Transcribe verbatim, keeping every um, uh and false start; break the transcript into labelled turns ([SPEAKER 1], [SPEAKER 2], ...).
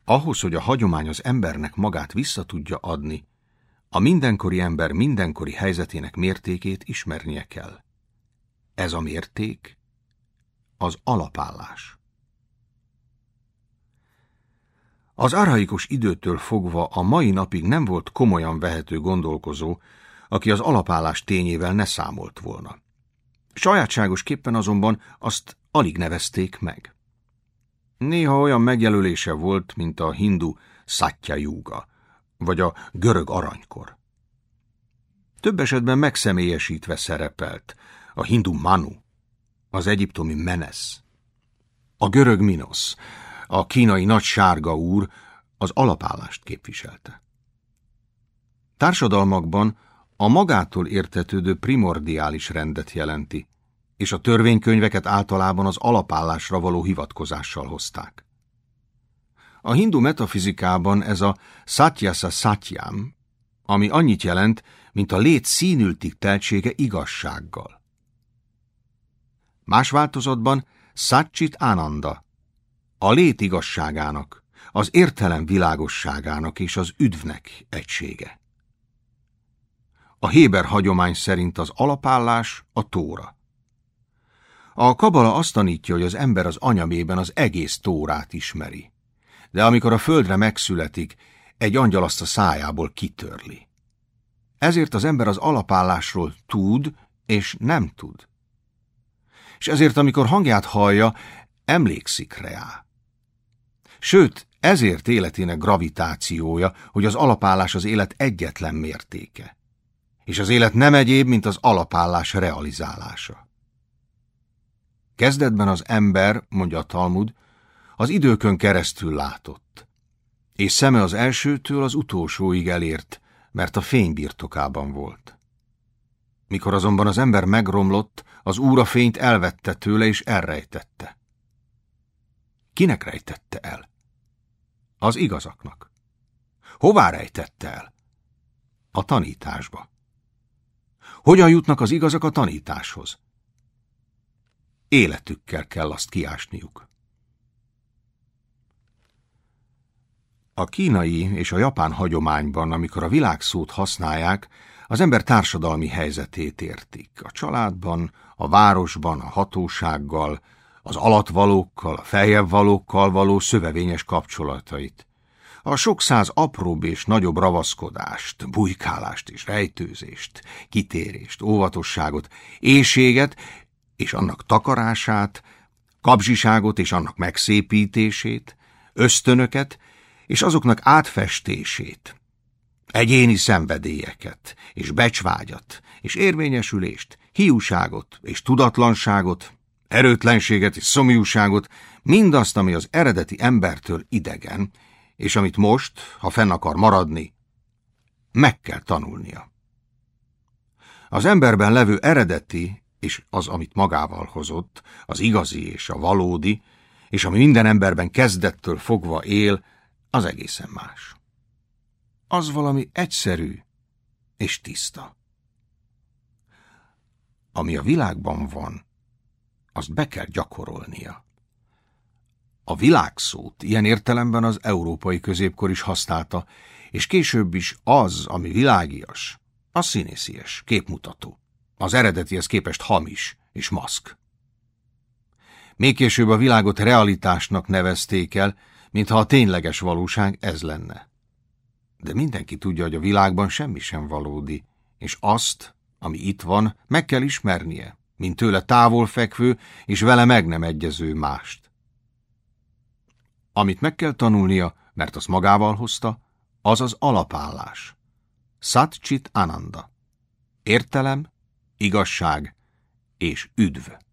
[SPEAKER 1] Ahhoz, hogy a hagyomány az embernek magát vissza tudja adni, a mindenkori ember mindenkori helyzetének mértékét ismernie kell. Ez a mérték az alapállás. Az archaikus időtől fogva a mai napig nem volt komolyan vehető gondolkozó, aki az alapállás tényével ne számolt volna. Sajátságosképpen azonban azt alig nevezték meg. Néha olyan megjelölése volt, mint a hindu Satya Yuga, vagy a görög aranykor. Több esetben megszemélyesítve szerepelt a hindu Manu, az egyiptomi Menes, a görög Minos, a kínai nagy sárga úr az alapállást képviselte. Társadalmakban a magától értetődő primordiális rendet jelenti, és a törvénykönyveket általában az alapállásra való hivatkozással hozták. A hindu metafizikában ez a Satyasa Satyam, ami annyit jelent, mint a lét színültig teltsége igazsággal. Más változatban Satchit Ananda, a lét igazságának, az értelem világosságának és az üdvnek egysége. A héber hagyomány szerint az alapállás a tóra. A kabala azt tanítja, hogy az ember az anyamében az egész tórát ismeri, de amikor a földre megszületik, egy angyal azt a szájából kitörli. Ezért az ember az alapállásról tud és nem tud. És ezért, amikor hangját hallja, emlékszik rá. Sőt, ezért életének gravitációja, hogy az alapállás az élet egyetlen mértéke, és az élet nem egyéb, mint az alapállás realizálása. Kezdetben az ember, mondja a Talmud, az időkön keresztül látott, és szeme az elsőtől az utolsóig elért, mert a fény birtokában volt. Mikor azonban az ember megromlott, az Úr a fényt elvette tőle és elrejtette. Kinek rejtette el? Az igazaknak. Hová rejtette el? A tanításba. Hogyan jutnak az igazak a tanításhoz? Életükkel kell azt kiásniuk. A kínai és a japán hagyományban, amikor a világszót használják, az ember társadalmi helyzetét értik. A családban, a városban, a hatósággal, az alattvalókkal, a feljebvalókkal való szövevényes kapcsolatait. A sok száz apróbb és nagyobb ravaszkodást, bujkálást és rejtőzést, kitérést, óvatosságot, éhséget és annak takarását, kapzsiságot és annak megszépítését, ösztönöket és azoknak átfestését, egyéni szenvedélyeket és becsvágyat és érvényesülést, hiúságot és tudatlanságot, erőtlenséget és szomjúságot, mindazt, ami az eredeti embertől idegen, és amit most, ha fenn akar maradni, meg kell tanulnia. Az emberben levő eredeti, és az, amit magával hozott, az igazi és a valódi, és ami minden emberben kezdettől fogva él, az egészen más. Az valami egyszerű és tiszta. Ami a világban van, azt be kell gyakorolnia. A világszót ilyen értelemben az európai középkor is használta, és később is az, ami világias, az színészies, képmutató. Az eredetihez képest hamis és maszk. Még később a világot realitásnak nevezték el, mintha a tényleges valóság ez lenne. De mindenki tudja, hogy a világban semmi sem valódi, és azt, ami itt van, meg kell ismernie, mint tőle távol fekvő és vele meg nem egyező mást. Amit meg kell tanulnia, mert azt magával hozta, az az alapállás. Satchit Ananda. Értelem, igazság és üdv.